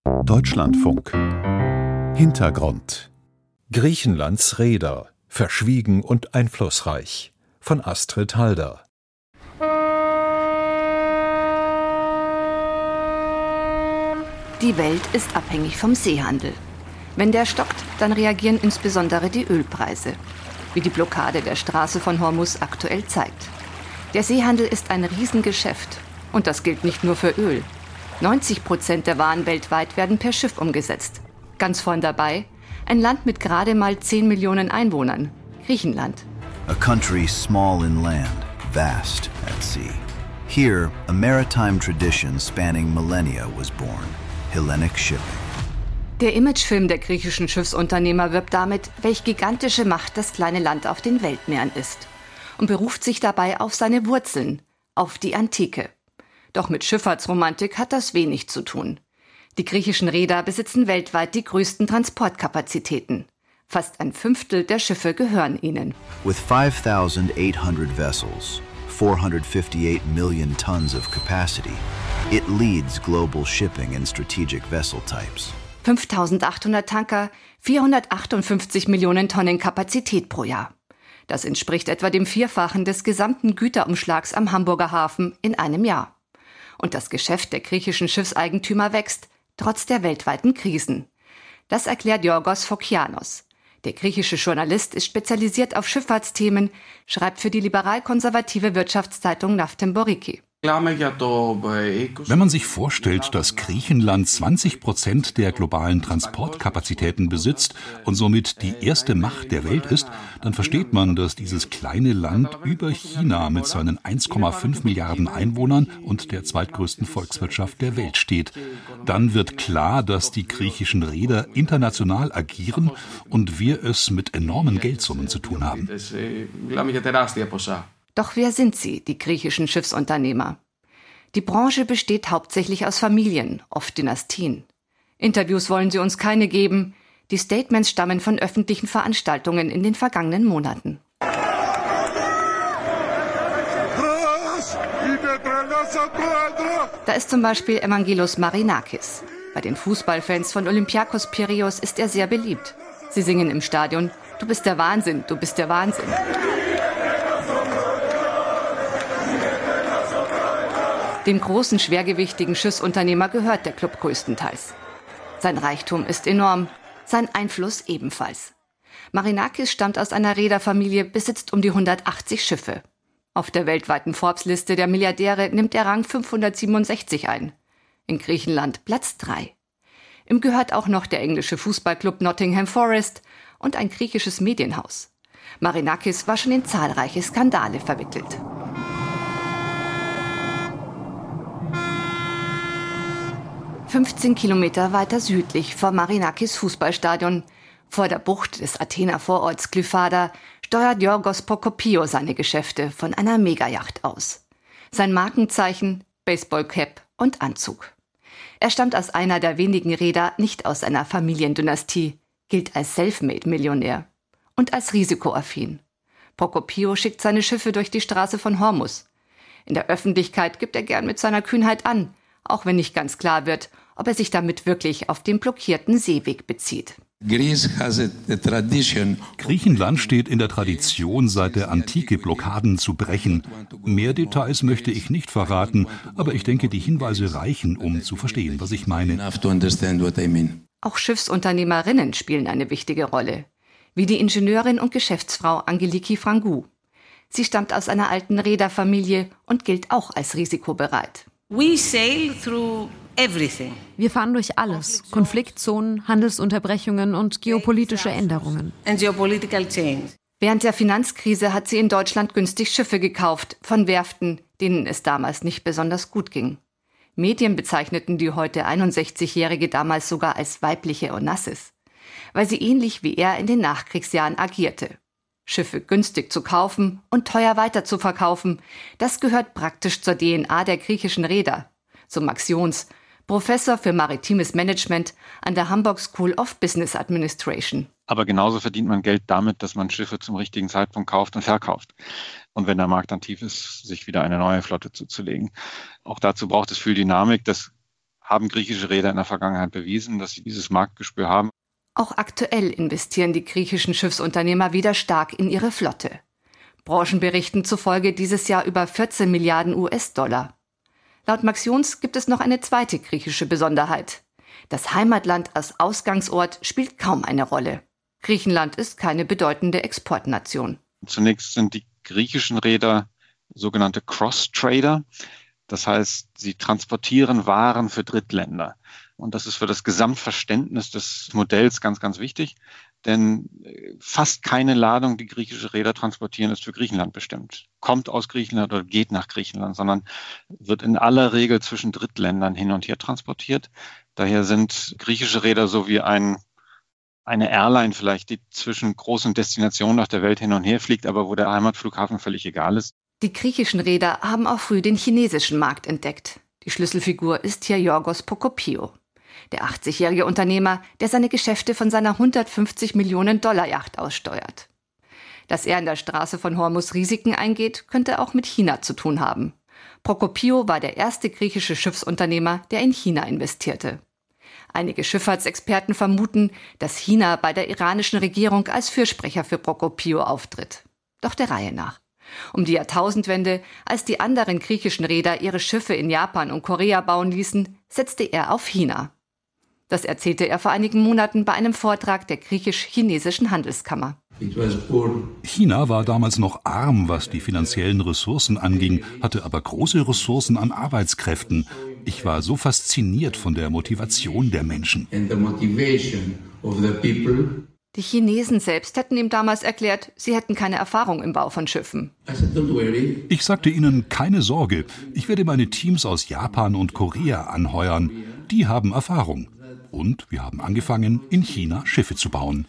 Deutschlandfunk. Hintergrund. Griechenlands Reeder. Verschwiegen und einflussreich. Von Astrid Halder. Die Welt ist abhängig vom Seehandel. Wenn der stockt, dann reagieren insbesondere die Ölpreise, wie die Blockade der Straße von Hormuz aktuell zeigt. Der Seehandel ist ein Riesengeschäft. Und das gilt nicht nur für Öl. 90% der Waren weltweit werden per Schiff umgesetzt. Ganz vorn dabei ein Land mit gerade mal 10 Millionen Einwohnern, Griechenland. A country small in land, vast at sea. Here, a maritime tradition spanning millennia was born, Hellenic shipping. Der Imagefilm der griechischen Schiffsunternehmer wirbt damit, welch gigantische Macht das kleine Land auf den Weltmeeren ist. Und beruft sich dabei auf seine Wurzeln, auf die Antike. Doch mit Schifffahrtsromantik hat das wenig zu tun. Die griechischen Reeder besitzen weltweit die größten Transportkapazitäten. Fast ein Fünftel der Schiffe gehören ihnen. With 5,800 vessels, 458 million tons of capacity, it leads global shipping in strategic vessel types. 5.800 Tanker, 458 Millionen Tonnen Kapazität pro Jahr. Das entspricht etwa dem Vierfachen des gesamten Güterumschlags am Hamburger Hafen in einem Jahr. Und das Geschäft der griechischen Schiffseigentümer wächst, trotz der weltweiten Krisen. Das erklärt Yorgos Fokianos. Der griechische Journalist ist spezialisiert auf Schifffahrtsthemen, schreibt für die liberal-konservative Wirtschaftszeitung Naftemboriki. Wenn man sich vorstellt, dass Griechenland 20% der globalen Transportkapazitäten besitzt und somit die erste Macht der Welt ist, dann versteht man, dass dieses kleine Land über China mit seinen 1,5 Milliarden Einwohnern und der zweitgrößten Volkswirtschaft der Welt steht. Dann wird klar, dass die griechischen Reeder international agieren und wir es mit enormen Geldsummen zu tun haben. Doch wer sind sie, die griechischen Schiffsunternehmer? Die Branche besteht hauptsächlich aus Familien, oft Dynastien. Interviews wollen sie uns keine geben. Die Statements stammen von öffentlichen Veranstaltungen in den vergangenen Monaten. Da ist zum Beispiel Evangelos Marinakis. Bei den Fußballfans von Olympiakos Piräus ist er sehr beliebt. Sie singen im Stadion: Du bist der Wahnsinn, du bist der Wahnsinn. Dem großen, schwergewichtigen Schiffsunternehmer gehört der Club größtenteils. Sein Reichtum ist enorm, sein Einfluss ebenfalls. Marinakis stammt aus einer Reederfamilie, besitzt um die 180 Schiffe. Auf der weltweiten Forbes-Liste der Milliardäre nimmt er Rang 567 ein. In Griechenland Platz 3. Ihm gehört auch noch der englische Fußballclub Nottingham Forest und ein griechisches Medienhaus. Marinakis war schon in zahlreiche Skandale verwickelt. ...15 Kilometer weiter südlich vor Marinakis Fußballstadion, vor der Bucht des Athener Vororts Glyfada, steuert Yorgos Prokopio seine Geschäfte von einer Megayacht aus. Sein Markenzeichen: Baseballcap und Anzug. Er stammt aus einer der wenigen Reeder, nicht aus einer Familiendynastie, gilt als Selfmade-Millionär und als risikoaffin. Prokopio schickt seine Schiffe durch die Straße von Hormuz. In der Öffentlichkeit gibt er gern mit seiner Kühnheit an, auch wenn nicht ganz klar wird, ob er sich damit wirklich auf den blockierten Seeweg bezieht. Griechenland steht in der Tradition, seit der Antike Blockaden zu brechen. Mehr Details möchte ich nicht verraten, aber ich denke, die Hinweise reichen, um zu verstehen, was ich meine. Auch Schiffsunternehmerinnen spielen eine wichtige Rolle, wie die Ingenieurin und Geschäftsfrau Angeliki Frangou. Sie stammt aus einer alten Reederfamilie und gilt auch als risikobereit. We sail through everything. Wir fahren durch alles: Konfliktzonen, Handelsunterbrechungen und geopolitische Änderungen. And geopolitical change. Während der Finanzkrise hat sie in Deutschland günstig Schiffe gekauft, von Werften, denen es damals nicht besonders gut ging. Medien bezeichneten die heute 61-Jährige damals sogar als weibliche Onassis, weil sie ähnlich wie er in den Nachkriegsjahren agierte. Schiffe günstig zu kaufen und teuer weiter zu verkaufen, das gehört praktisch zur DNA der griechischen Reeder, so Max Jons, Professor für maritimes Management an der Hamburg School of Business Administration. Aber genauso verdient man Geld damit, dass man Schiffe zum richtigen Zeitpunkt kauft und verkauft. Und wenn der Markt dann tief ist, sich wieder eine neue Flotte zuzulegen. Auch dazu braucht es viel Dynamik. Das haben griechische Reeder in der Vergangenheit bewiesen, dass sie dieses Marktgespür haben. Auch aktuell investieren die griechischen Schiffsunternehmer wieder stark in ihre Flotte. Branchenberichten zufolge dieses Jahr über 14 Milliarden US-Dollar. Laut Max Jons gibt es noch eine zweite griechische Besonderheit. Das Heimatland als Ausgangsort spielt kaum eine Rolle. Griechenland ist keine bedeutende Exportnation. Zunächst sind die griechischen Reeder sogenannte Cross-Trader. Das heißt, sie transportieren Waren für Drittländer. Und das ist für das Gesamtverständnis des Modells ganz, ganz wichtig. Denn fast keine Ladung, die griechische Reeder transportieren, ist für Griechenland bestimmt. Kommt aus Griechenland oder geht nach Griechenland, sondern wird in aller Regel zwischen Drittländern hin und her transportiert. Daher sind griechische Reeder so wie eine Airline vielleicht, die zwischen großen Destinationen auf der Welt hin und her fliegt, aber wo der Heimatflughafen völlig egal ist. Die griechischen Reeder haben auch früh den chinesischen Markt entdeckt. Die Schlüsselfigur ist hier Yorgos Prokopio. Der 80-jährige Unternehmer, der seine Geschäfte von seiner 150 Millionen Dollar Yacht aussteuert. Dass er in der Straße von Hormuz Risiken eingeht, könnte auch mit China zu tun haben. Prokopio war der erste griechische Schiffsunternehmer, der in China investierte. Einige Schifffahrtsexperten vermuten, dass China bei der iranischen Regierung als Fürsprecher für Prokopio auftritt. Doch der Reihe nach. Um die Jahrtausendwende, als die anderen griechischen Reeder ihre Schiffe in Japan und Korea bauen ließen, setzte er auf China. Das erzählte er vor einigen Monaten bei einem Vortrag der griechisch-chinesischen Handelskammer. China war damals noch arm, was die finanziellen Ressourcen anging, hatte aber große Ressourcen an Arbeitskräften. Ich war so fasziniert von der Motivation der Menschen. Die Chinesen selbst hätten ihm damals erklärt, sie hätten keine Erfahrung im Bau von Schiffen. Ich sagte ihnen, keine Sorge, ich werde meine Teams aus Japan und Korea anheuern. Die haben Erfahrung. Und wir haben angefangen, in China Schiffe zu bauen.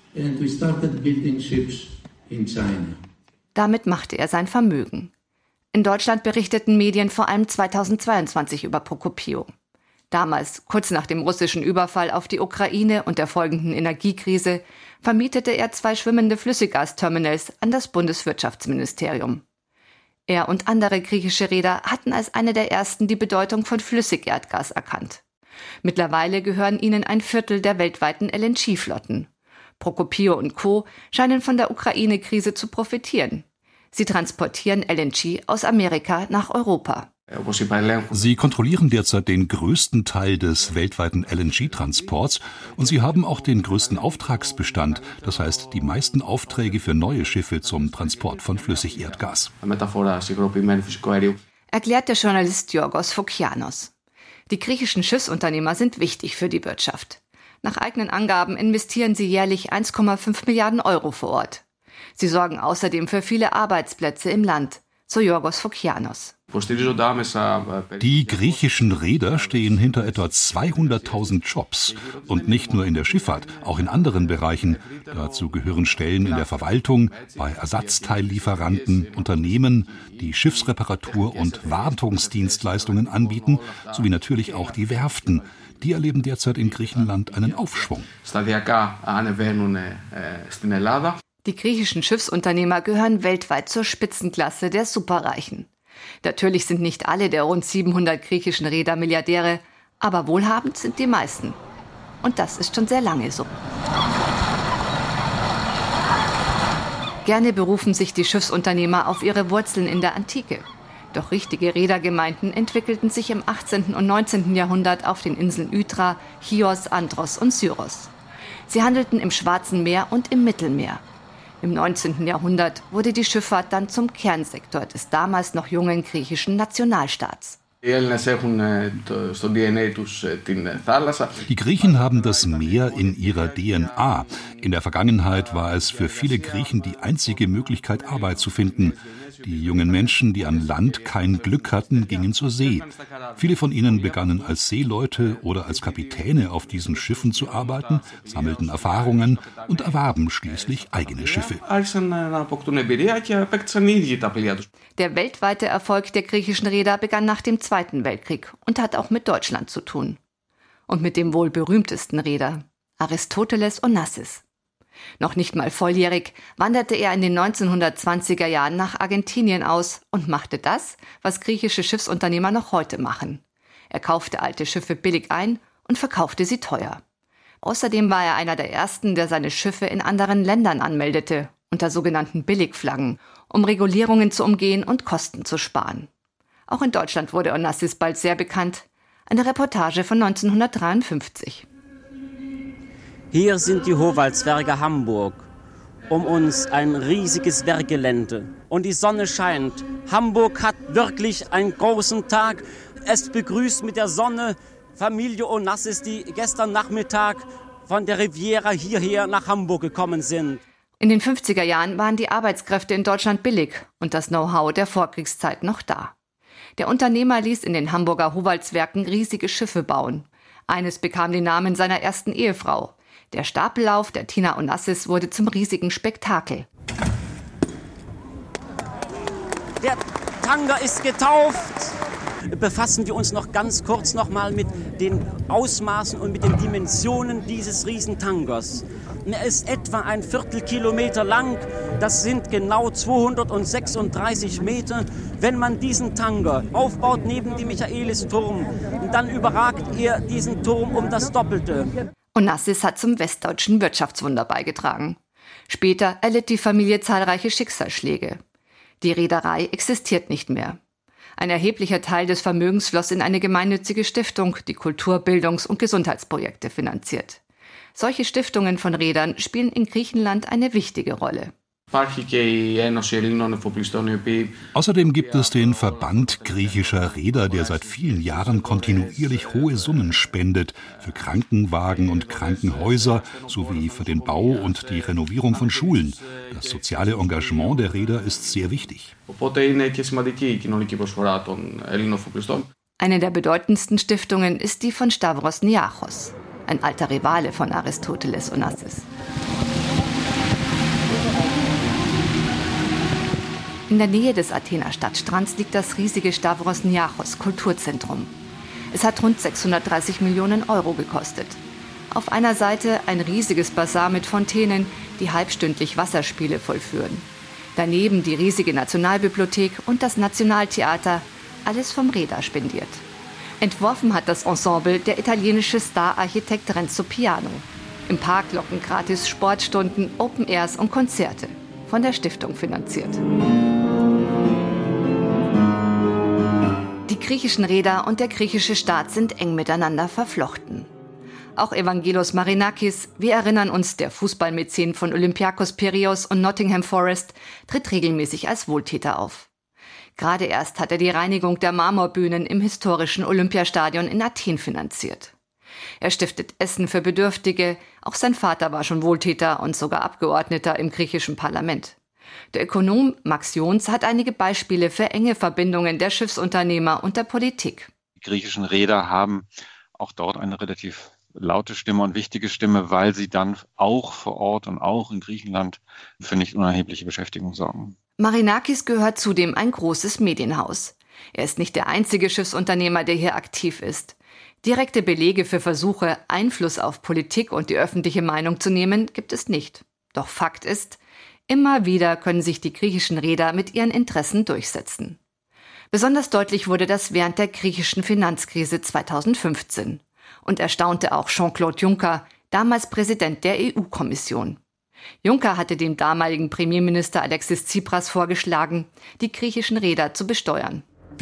Damit machte er sein Vermögen. In Deutschland berichteten Medien vor allem 2022 über Prokopio. Damals, kurz nach dem russischen Überfall auf die Ukraine und der folgenden Energiekrise, vermietete er 2 schwimmende Flüssiggasterminals an das Bundeswirtschaftsministerium. Er und andere griechische Reeder hatten als eine der ersten die Bedeutung von Flüssigerdgas erkannt. Mittlerweile gehören ihnen 1/4 der weltweiten LNG-Flotten. Prokopio und Co. scheinen von der Ukraine-Krise zu profitieren. Sie transportieren LNG aus Amerika nach Europa. Sie kontrollieren derzeit den größten Teil des weltweiten LNG-Transports und sie haben auch den größten Auftragsbestand, das heißt die meisten Aufträge für neue Schiffe zum Transport von Flüssigerdgas. Erklärt der Journalist Yorgos Fokianos. Die griechischen Schiffsunternehmer sind wichtig für die Wirtschaft. Nach eigenen Angaben investieren sie jährlich 1,5 Milliarden Euro vor Ort. Sie sorgen außerdem für viele Arbeitsplätze im Land, so Yorgos Fokianos. Die griechischen Reeder stehen hinter etwa 200.000 Jobs. Und nicht nur in der Schifffahrt, auch in anderen Bereichen. Dazu gehören Stellen in der Verwaltung, bei Ersatzteillieferanten, Unternehmen, die Schiffsreparatur und Wartungsdienstleistungen anbieten, sowie natürlich auch die Werften. Die erleben derzeit in Griechenland einen Aufschwung. Die griechischen Schiffsunternehmer gehören weltweit zur Spitzenklasse der Superreichen. Natürlich sind nicht alle der rund 700 griechischen Reeder Milliardäre, aber wohlhabend sind die meisten. Und das ist schon sehr lange so. Gerne berufen sich die Schiffsunternehmer auf ihre Wurzeln in der Antike. Doch richtige Reedergemeinden entwickelten sich im 18. und 19. Jahrhundert auf den Inseln Ytra, Chios, Andros und Syros. Sie handelten im Schwarzen Meer und im Mittelmeer. Im 19. Jahrhundert wurde die Schifffahrt dann zum Kernsektor des damals noch jungen griechischen Nationalstaats. Die Griechen haben das Meer in ihrer DNA. In der Vergangenheit war es für viele Griechen die einzige Möglichkeit, Arbeit zu finden. Die jungen Menschen, die an Land kein Glück hatten, gingen zur See. Viele von ihnen begannen als Seeleute oder als Kapitäne auf diesen Schiffen zu arbeiten, sammelten Erfahrungen und erwarben schließlich eigene Schiffe. Der weltweite Erfolg der griechischen Reeder begann nach dem Zweiten Weltkrieg und hat auch mit Deutschland zu tun. Und mit dem wohl berühmtesten Reeder, Aristoteles Onassis. Noch nicht mal volljährig wanderte er in den 1920er Jahren nach Argentinien aus und machte das, was griechische Schiffsunternehmer noch heute machen. Er kaufte alte Schiffe billig ein und verkaufte sie teuer. Außerdem war er einer der ersten, der seine Schiffe in anderen Ländern anmeldete, unter sogenannten Billigflaggen, um Regulierungen zu umgehen und Kosten zu sparen. Auch in Deutschland wurde Onassis bald sehr bekannt. Eine Reportage von 1953. Hier sind die Howaldswerke Hamburg. Um uns ein riesiges Werkgelände. Und die Sonne scheint. Hamburg hat wirklich einen großen Tag. Es begrüßt mit der Sonne Familie Onassis, die gestern Nachmittag von der Riviera hierher nach Hamburg gekommen sind. In den 50er Jahren waren die Arbeitskräfte in Deutschland billig und das Know-how der Vorkriegszeit noch da. Der Unternehmer ließ in den Hamburger Howaldswerken riesige Schiffe bauen. Eines bekam den Namen seiner ersten Ehefrau. Der Stapellauf der Tina Onassis wurde zum riesigen Spektakel. Der Tanger ist getauft. Befassen wir uns noch ganz kurz mal mit den Ausmaßen und mit den Dimensionen dieses Riesentangers. Er ist etwa ein Viertelkilometer lang, das sind genau 236 Meter. Wenn man diesen Tanger aufbaut neben dem Michaelisturm, dann überragt er diesen Turm um das Doppelte. Onassis hat zum westdeutschen Wirtschaftswunder beigetragen. Später erlitt die Familie zahlreiche Schicksalsschläge. Die Reederei existiert nicht mehr. Ein erheblicher Teil des Vermögens floss in eine gemeinnützige Stiftung, die Kultur-, Bildungs- und Gesundheitsprojekte finanziert. Solche Stiftungen von Reedern spielen in Griechenland eine wichtige Rolle. Außerdem gibt es den Verband griechischer Reeder, der seit vielen Jahren kontinuierlich hohe Summen spendet für Krankenwagen und Krankenhäuser sowie für den Bau und die Renovierung von Schulen. Das soziale Engagement der Reeder ist sehr wichtig. Eine der bedeutendsten Stiftungen ist die von Stavros Niarchos, ein alter Rivale von Aristoteles Onassis. In der Nähe des Athener Stadtstrands liegt das riesige Stavros Niarchos Kulturzentrum. Es hat rund 630 Millionen Euro gekostet. Auf einer Seite ein riesiges Basar mit Fontänen, die halbstündlich Wasserspiele vollführen. Daneben die riesige Nationalbibliothek und das Nationaltheater, alles vom Reeder spendiert. Entworfen hat das Ensemble der italienische Star-Architekt Renzo Piano. Im Park locken gratis Sportstunden, Open Airs und Konzerte. Von der Stiftung finanziert. Die griechischen Reeder und der griechische Staat sind eng miteinander verflochten. Auch Evangelos Marinakis, wir erinnern uns, der Fußballmäzen von Olympiakos Piräus und Nottingham Forest, tritt regelmäßig als Wohltäter auf. Gerade erst hat er die Reinigung der Marmorbühnen im historischen Olympiastadion in Athen finanziert. Er stiftet Essen für Bedürftige, auch sein Vater war schon Wohltäter und sogar Abgeordneter im griechischen Parlament. Der Ökonom Max Jons hat einige Beispiele für enge Verbindungen der Schiffsunternehmer und der Politik. Die griechischen Reeder haben auch dort eine relativ laute Stimme und wichtige Stimme, weil sie dann auch vor Ort und auch in Griechenland für nicht unerhebliche Beschäftigung sorgen. Marinakis gehört zudem ein großes Medienhaus. Er ist nicht der einzige Schiffsunternehmer, der hier aktiv ist. Direkte Belege für Versuche, Einfluss auf Politik und die öffentliche Meinung zu nehmen, gibt es nicht. Doch Fakt ist, immer wieder können sich die griechischen Reeder mit ihren Interessen durchsetzen. Besonders deutlich wurde das während der griechischen Finanzkrise 2015 und erstaunte auch Jean-Claude Juncker, damals Präsident der EU-Kommission. Juncker hatte dem damaligen Premierminister Alexis Tsipras vorgeschlagen, die griechischen Reeder zu besteuern.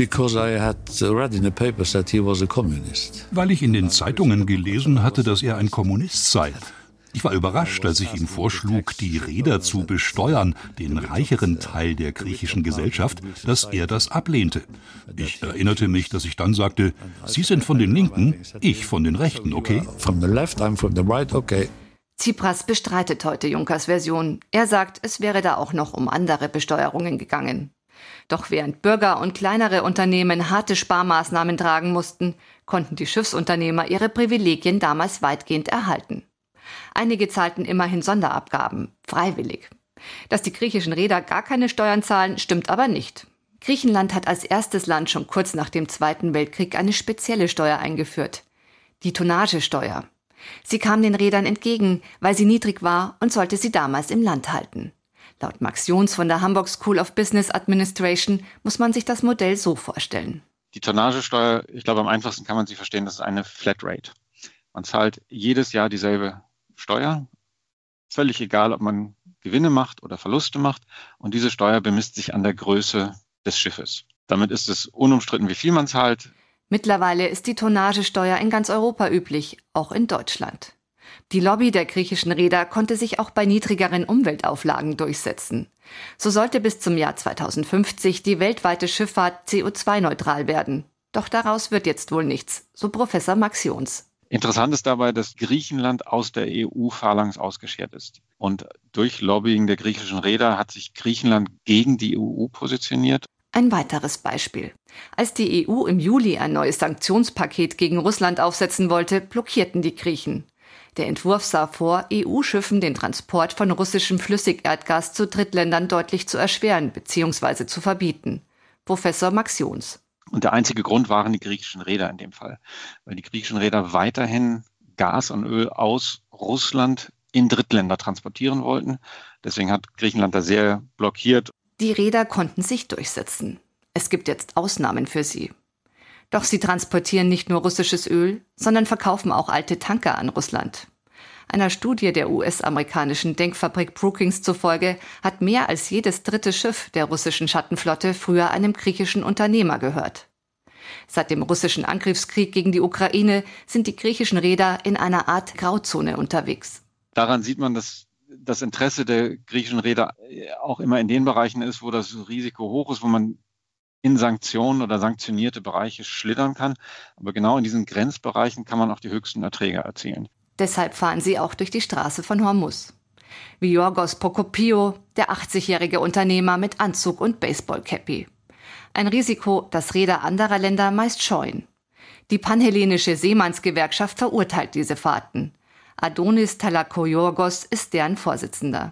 Weil ich in den Zeitungen gelesen hatte, dass er ein Kommunist sei. Ich war überrascht, als ich ihm vorschlug, die Reeder zu besteuern, den reicheren Teil der griechischen Gesellschaft, dass er das ablehnte. Ich erinnerte mich, dass ich dann sagte, Sie sind von den Linken, ich von den Rechten, okay? From the left, I'm from the right, okay. Tsipras bestreitet heute Junckers Version. Er sagt, es wäre da auch noch um andere Besteuerungen gegangen. Doch während Bürger und kleinere Unternehmen harte Sparmaßnahmen tragen mussten, konnten die Schiffsunternehmer ihre Privilegien damals weitgehend erhalten. Einige zahlten immerhin Sonderabgaben, freiwillig. Dass die griechischen Reeder gar keine Steuern zahlen, stimmt aber nicht. Griechenland hat als erstes Land schon kurz nach dem Zweiten Weltkrieg eine spezielle Steuer eingeführt, die Tonnagesteuer. Sie kam den Reedern entgegen, weil sie niedrig war und sollte sie damals im Land halten. Laut Max Jons von der Hamburg School of Business Administration muss man sich das Modell so vorstellen. Die Tonnagesteuer, ich glaube, am einfachsten kann man sie verstehen, das ist eine Flatrate. Man zahlt jedes Jahr dieselbe Steuer, völlig egal, ob man Gewinne macht oder Verluste macht. Und diese Steuer bemisst sich an der Größe des Schiffes. Damit ist es unumstritten, wie viel man zahlt. Mittlerweile ist die Tonnagesteuer in ganz Europa üblich, auch in Deutschland. Die Lobby der griechischen Reeder konnte sich auch bei niedrigeren Umweltauflagen durchsetzen. So sollte bis zum Jahr 2050 die weltweite Schifffahrt CO2-neutral werden. Doch daraus wird jetzt wohl nichts, so Professor Max Jons. Interessant ist dabei, dass Griechenland aus der EU phalanx ausgeschert ist. Und durch Lobbying der griechischen Reeder hat sich Griechenland gegen die EU positioniert. Ein weiteres Beispiel. Als die EU im Juli ein neues Sanktionspaket gegen Russland aufsetzen wollte, blockierten die Griechen. Der Entwurf sah vor, EU-Schiffen den Transport von russischem Flüssigerdgas zu Drittländern deutlich zu erschweren bzw. zu verbieten. Professor Max Jons. Und der einzige Grund waren die griechischen Reeder in dem Fall, weil die griechischen Reeder weiterhin Gas und Öl aus Russland in Drittländer transportieren wollten. Deswegen hat Griechenland da sehr blockiert. Die Reeder konnten sich durchsetzen. Es gibt jetzt Ausnahmen für sie. Doch sie transportieren nicht nur russisches Öl, sondern verkaufen auch alte Tanker an Russland. Einer Studie der US-amerikanischen Denkfabrik Brookings zufolge hat mehr als jedes dritte Schiff der russischen Schattenflotte früher einem griechischen Unternehmer gehört. Seit dem russischen Angriffskrieg gegen die Ukraine sind die griechischen Reeder in einer Art Grauzone unterwegs. Daran sieht man, dass das Interesse der griechischen Reeder auch immer in den Bereichen ist, wo das Risiko hoch ist, wo man in Sanktionen oder sanktionierte Bereiche schlittern kann. Aber genau in diesen Grenzbereichen kann man auch die höchsten Erträge erzielen. Deshalb fahren sie auch durch die Straße von Hormuz. Wie Yorgos Prokopio, der 80-jährige Unternehmer mit Anzug und Baseballcappy. Ein Risiko, das Reeder anderer Länder meist scheuen. Die panhellenische Seemannsgewerkschaft verurteilt diese Fahrten. Adonis Talakoyorgos ist deren Vorsitzender.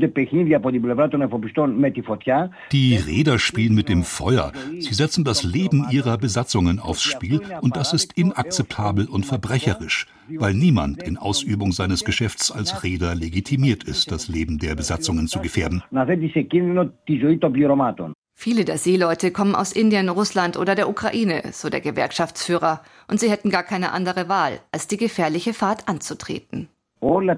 Die Reeder spielen mit dem Feuer. Sie setzen das Leben ihrer Besatzungen aufs Spiel und das ist inakzeptabel und verbrecherisch, weil niemand in Ausübung seines Geschäfts als Reeder legitimiert ist, das Leben der Besatzungen zu gefährden. Viele der Seeleute kommen aus Indien, Russland oder der Ukraine, so der Gewerkschaftsführer, und sie hätten gar keine andere Wahl, als die gefährliche Fahrt anzutreten. Alle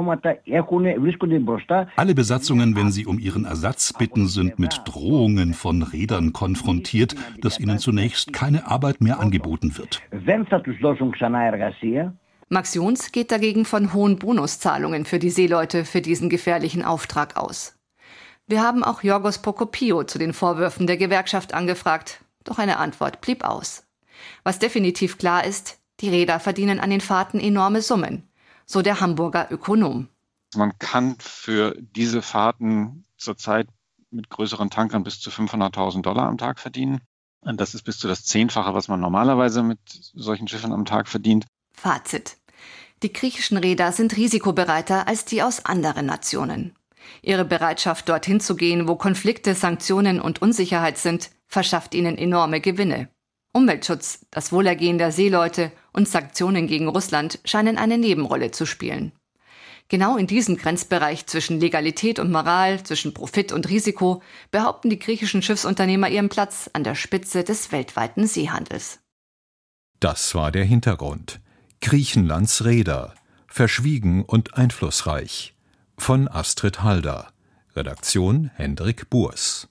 Besatzungen, wenn sie um ihren Ersatz bitten, sind mit Drohungen von Reedern konfrontiert, dass ihnen zunächst keine Arbeit mehr angeboten wird. Max Jons geht dagegen von hohen Bonuszahlungen für die Seeleute für diesen gefährlichen Auftrag aus. Wir haben auch Yorgos Prokopio zu den Vorwürfen der Gewerkschaft angefragt, doch eine Antwort blieb aus. Was definitiv klar ist, die Reeder verdienen an den Fahrten enorme Summen. So der Hamburger Ökonom. Man kann für diese Fahrten zurzeit mit größeren Tankern bis zu $500.000 am Tag verdienen. Und das ist bis zu das 10-fache, was man normalerweise mit solchen Schiffen am Tag verdient. Fazit. Die griechischen Reeder sind risikobereiter als die aus anderen Nationen. Ihre Bereitschaft, dorthin zu gehen, wo Konflikte, Sanktionen und Unsicherheit sind, verschafft ihnen enorme Gewinne. Umweltschutz, das Wohlergehen der Seeleute und Sanktionen gegen Russland scheinen eine Nebenrolle zu spielen. Genau in diesem Grenzbereich zwischen Legalität und Moral, zwischen Profit und Risiko, behaupten die griechischen Schiffsunternehmer ihren Platz an der Spitze des weltweiten Seehandels. Das war der Hintergrund. Griechenlands Reeder. Verschwiegen und einflussreich. Von Astrid Halder. Redaktion Hendrik Burs.